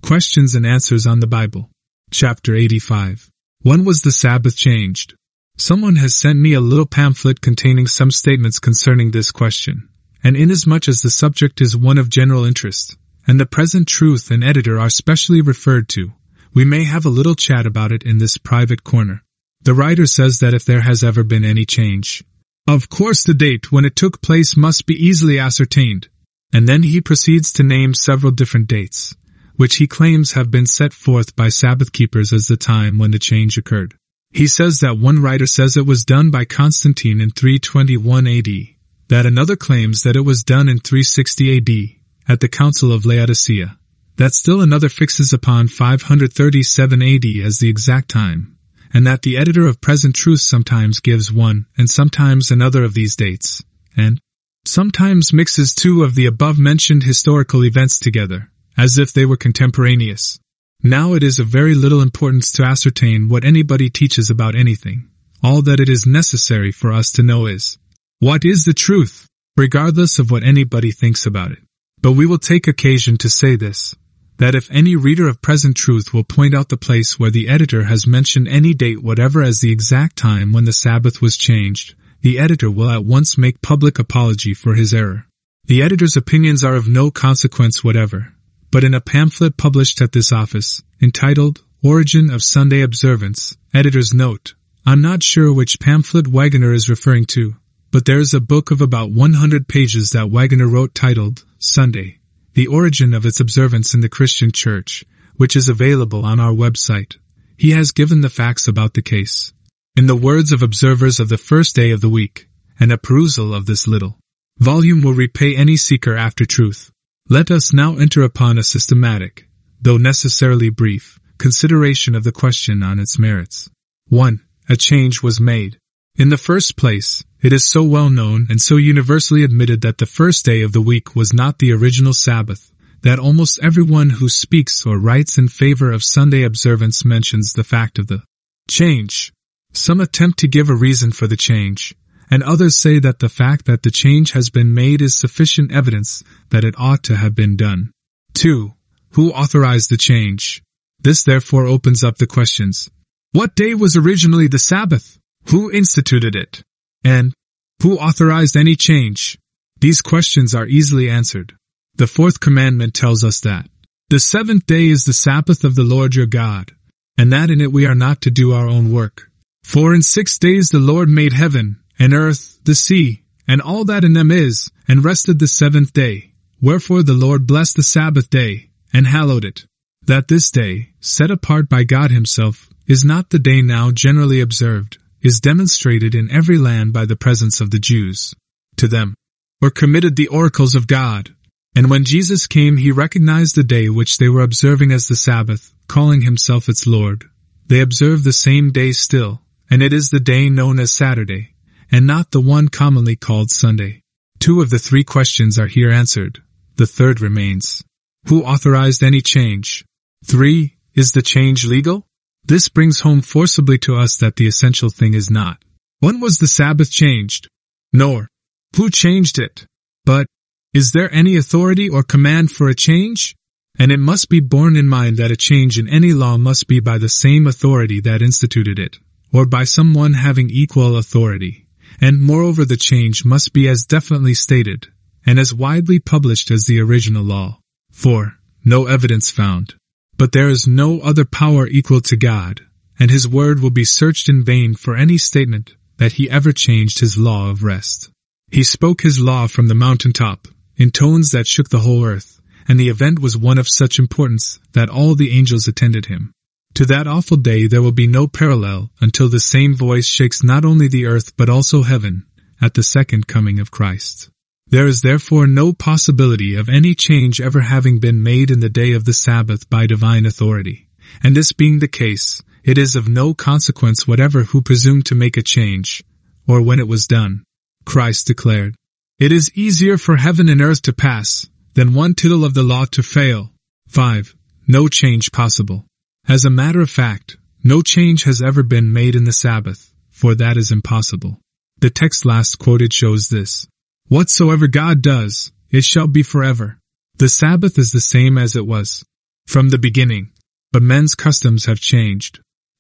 Questions and Answers on the Bible. Chapter 85. When was the Sabbath changed? Someone has sent me a little pamphlet containing some statements concerning this question, and inasmuch as the subject is one of general interest, and the present truth and editor are specially referred to, we may have a little chat about it in this private corner. The writer says that if there has ever been any change, of course the date when it took place must be easily ascertained, and then he proceeds to name several different dates, which he claims have been set forth by Sabbath keepers as the time when the change occurred. He says that one writer says it was done by Constantine in 321 AD, that another claims that it was done in 360 AD, at the Council of Laodicea, that still another fixes upon 537 AD as the exact time, and that the editor of Present Truth sometimes gives one and sometimes another of these dates, and sometimes mixes two of the above-mentioned historical events together, as if they were contemporaneous. Now it is of very little importance to ascertain what anybody teaches about anything. All that it is necessary for us to know is, what is the truth, regardless of what anybody thinks about it. But we will take occasion to say this, that if any reader of Present Truth will point out the place where the editor has mentioned any date whatever as the exact time when the Sabbath was changed, the editor will at once make public apology for his error. The editor's opinions are of no consequence whatever, but in a pamphlet published at this office, entitled Origin of Sunday Observance, editor's note, I'm not sure which pamphlet Waggoner is referring to, but there is a book of about 100 pages that Waggoner wrote titled Sunday, the Origin of Its Observance in the Christian Church, which is available on our website. He has given the facts about the case, in the words of observers of the first day of the week, and a perusal of this little volume will repay any seeker after truth. Let us now enter upon a systematic, though necessarily brief, consideration of the question on its merits. 1. A change was made. In the first place, it is so well known and so universally admitted that the first day of the week was not the original Sabbath, that almost everyone who speaks or writes in favor of Sunday observance mentions the fact of the change. Some attempt to give a reason for the change, and others say that the fact that the change has been made is sufficient evidence that it ought to have been done. 2. Who authorized the change? This therefore opens up the questions. What day was originally the Sabbath? Who instituted it? And who authorized any change? These questions are easily answered. The fourth commandment tells us that the seventh day is the Sabbath of the Lord your God, and that in it we are not to do our own work. For in 6 days the Lord made heaven, and earth, the sea, and all that in them is, and rested the seventh day. Wherefore the Lord blessed the Sabbath day, and hallowed it. That this day, set apart by God himself, is not the day now generally observed, is demonstrated in every land by the presence of the Jews. To them were committed the oracles of God. And when Jesus came he recognized the day which they were observing as the Sabbath, calling himself its Lord. They observe the same day still, and it is the day known as Saturday, and not the one commonly called Sunday. 2 of the 3 questions are here answered. The third remains. Who authorized any change? 3. Is the change legal? This brings home forcibly to us that the essential thing is not when was the Sabbath changed, nor who changed it, but is there any authority or command for a change? And it must be borne in mind that a change in any law must be by the same authority that instituted it, or by someone having equal authority. And moreover the change must be as definitely stated, and as widely published as the original law. 4. No evidence found. But there is no other power equal to God, and his word will be searched in vain for any statement that he ever changed his law of rest. He spoke his law from the mountaintop, in tones that shook the whole earth, and the event was one of such importance that all the angels attended him. To that awful day there will be no parallel until the same voice shakes not only the earth but also heaven, at the second coming of Christ. There is therefore no possibility of any change ever having been made in the day of the Sabbath by divine authority, and this being the case, it is of no consequence whatever who presumed to make a change, or when it was done. Christ declared, "It is easier for heaven and earth to pass, than one tittle of the law to fail." 5. No change possible. As a matter of fact, no change has ever been made in the Sabbath, for that is impossible. The text last quoted shows this. Whatsoever God does, it shall be forever. The Sabbath is the same as it was. from the beginning, but men's customs have changed.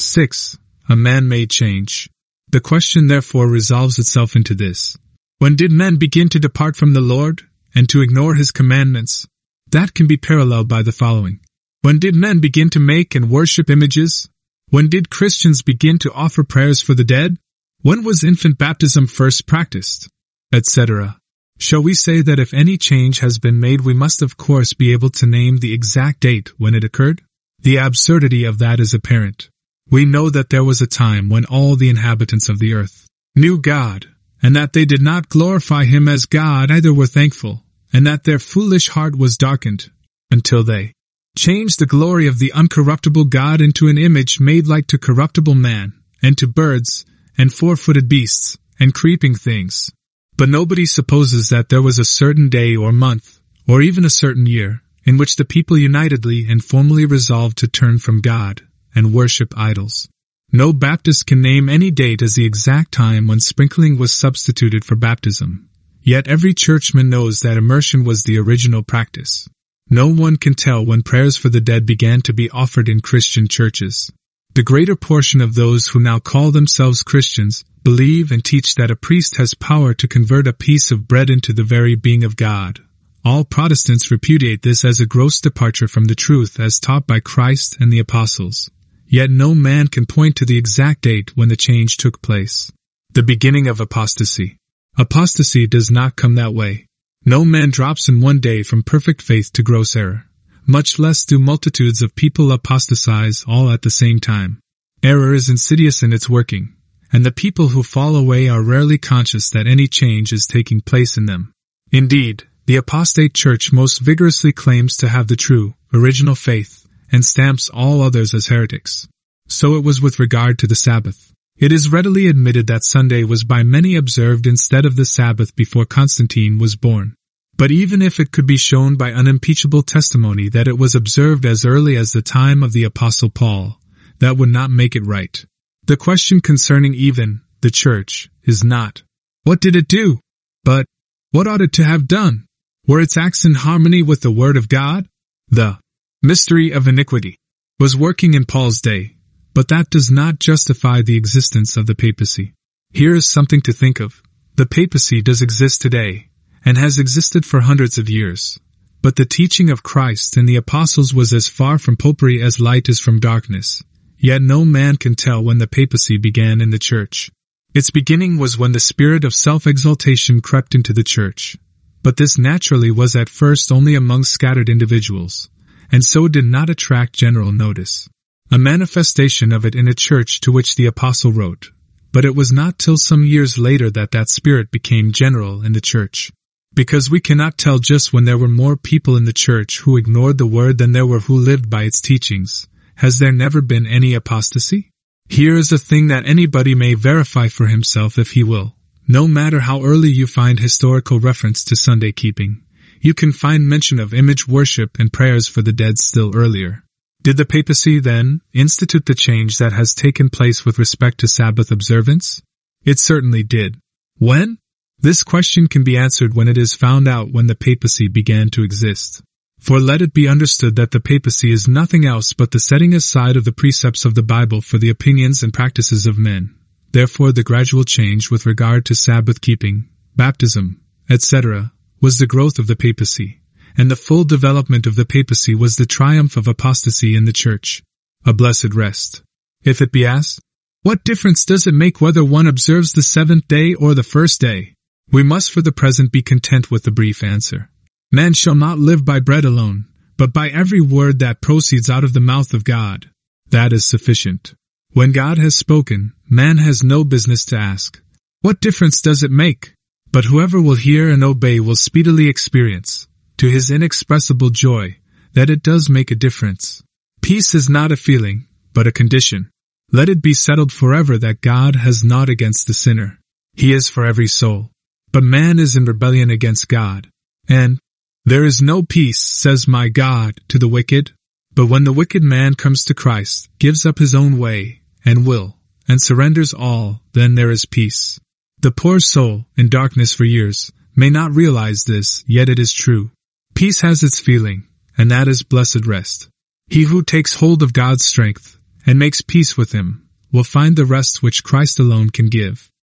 6. A man-made change. The question therefore resolves itself into this. When did men begin to depart from the Lord, and to ignore His commandments? That can be paralleled by the following. When did men begin to make and worship images? When did Christians begin to offer prayers for the dead? When was infant baptism first practiced? Etc. Shall we say that if any change has been made we must of course be able to name the exact date when it occurred? The absurdity of that is apparent. We know that there was a time when all the inhabitants of the earth knew God, and that they did not glorify Him as God, neither were thankful, and that their foolish heart was darkened, until they changed the glory of the uncorruptible God into an image made like to corruptible man, and to birds, and four-footed beasts, and creeping things. But nobody supposes that there was a certain day or month, or even a certain year, in which the people unitedly and formally resolved to turn from God, and worship idols. No Baptist can name any date as the exact time when sprinkling was substituted for baptism. Yet every churchman knows that immersion was the original practice. No one can tell when prayers for the dead began to be offered in Christian churches. The greater portion of those who now call themselves Christians believe and teach that a priest has power to convert a piece of bread into the very being of God. All Protestants repudiate this as a gross departure from the truth as taught by Christ and the apostles. Yet no man can point to the exact date when the change took place. The beginning of apostasy. Apostasy does not come that way. No man drops in one day from perfect faith to gross error. Much less do multitudes of people apostatize all at the same time. Error is insidious in its working, and the people who fall away are rarely conscious that any change is taking place in them. Indeed, the apostate church most vigorously claims to have the true, original faith, and stamps all others as heretics. So it was with regard to the Sabbath. It is readily admitted that Sunday was by many observed instead of the Sabbath before Constantine was born. But even if it could be shown by unimpeachable testimony that it was observed as early as the time of the Apostle Paul, that would not make it right. The question concerning even the church is not, what did it do? But, what ought it to have done? Were its acts in harmony with the Word of God? The mystery of iniquity was working in Paul's day, but that does not justify the existence of the papacy. Here is something to think of. The papacy does exist today, and has existed for hundreds of years. But the teaching of Christ and the apostles was as far from popery as light is from darkness. Yet no man can tell when the papacy began in the church. Its beginning was when the spirit of self-exaltation crept into the church. But this naturally was at first only among scattered individuals, and so did not attract general notice. A manifestation of it in a church to which the apostle wrote, but it was not till some years later that that spirit became general in the church. Because we cannot tell just when there were more people in the church who ignored the word than there were who lived by its teachings. Has there never been any apostasy? Here is a thing that anybody may verify for himself if he will. No matter how early you find historical reference to Sunday keeping, you can find mention of image worship and prayers for the dead still earlier. Did the papacy, then, institute the change that has taken place with respect to Sabbath observance? It certainly did. When? This question can be answered when it is found out when the papacy began to exist. For let it be understood that the papacy is nothing else but the setting aside of the precepts of the Bible for the opinions and practices of men. Therefore the gradual change with regard to Sabbath keeping, baptism, etc., was the growth of the papacy, and the full development of the papacy was the triumph of apostasy in the church. A blessed rest. If it be asked, what difference does it make whether one observes the seventh day or the first day? We must for the present be content with the brief answer. Man shall not live by bread alone, but by every word that proceeds out of the mouth of God. That is sufficient. When God has spoken, man has no business to ask, what difference does it make? But whoever will hear and obey will speedily experience, to his inexpressible joy, that it does make a difference. Peace is not a feeling, but a condition. Let it be settled forever that God has naught against the sinner. He is for every soul. But man is in rebellion against God. And, there is no peace, says my God, to the wicked. But when the wicked man comes to Christ, gives up his own way, and will, and surrenders all, then there is peace. The poor soul, in darkness for years, may not realize this, yet it is true. Peace has its feeling, and that is blessed rest. He who takes hold of God's strength, and makes peace with Him, will find the rest which Christ alone can give.